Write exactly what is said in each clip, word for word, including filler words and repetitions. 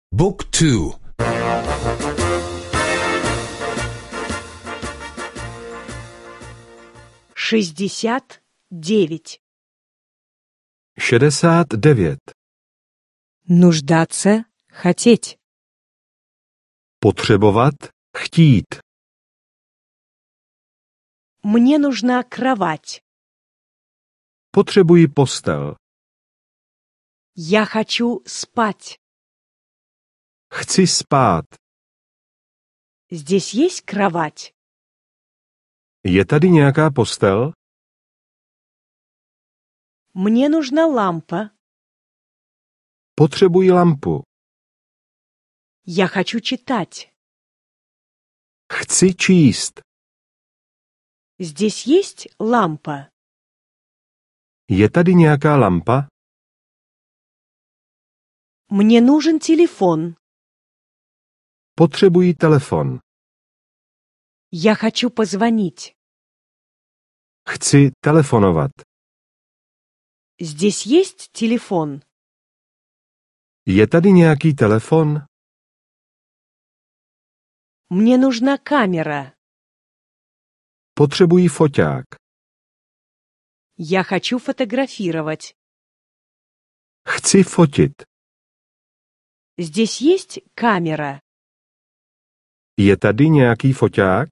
Book two. шестьдесят девять. šedesát devět. Нуждаться, хотеть. Potřebovat, chtít. Мне нужна кровать. Potřebuji postel. Я хочу спать. Chci spát. Здесь есть кровать? Je tady nějaká postel? Мне нужна лампа. Potřebuji lampu. Я хочу читать. Chci číst. Здесь есть лампа? Je tady nějaká lampa? Мне нужен телефон. Potřebuji telefon. Я хочу позвонить. Chci telefonovat. Здесь есть телефон? Je tady nějaký telefon? Мне нужна камера. Potřebuji foťák. Я хочу фотографировать. Chci fotit. Здесь есть камера? Je tady nějaký foťák?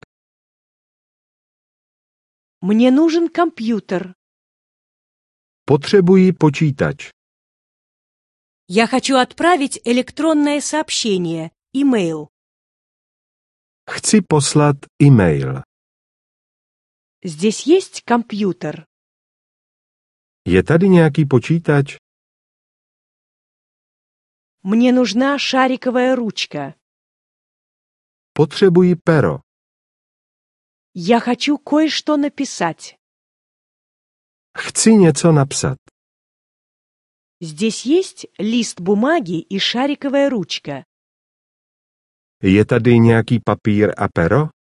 Мне нужен компьютер. Potřebuji počítač. Я хочу отправить электронное сообщение, имейл. Chci poslat e-mail. Здесь есть компьютер? Je tady nějaký počítač? Мне нужна шариковая ручка. Potřebuji pero. Я хочу кое-что написать. Chci něco napsat. Здесь есть лист бумаги и шариковая ручка. Je tady nějaký papír a pero?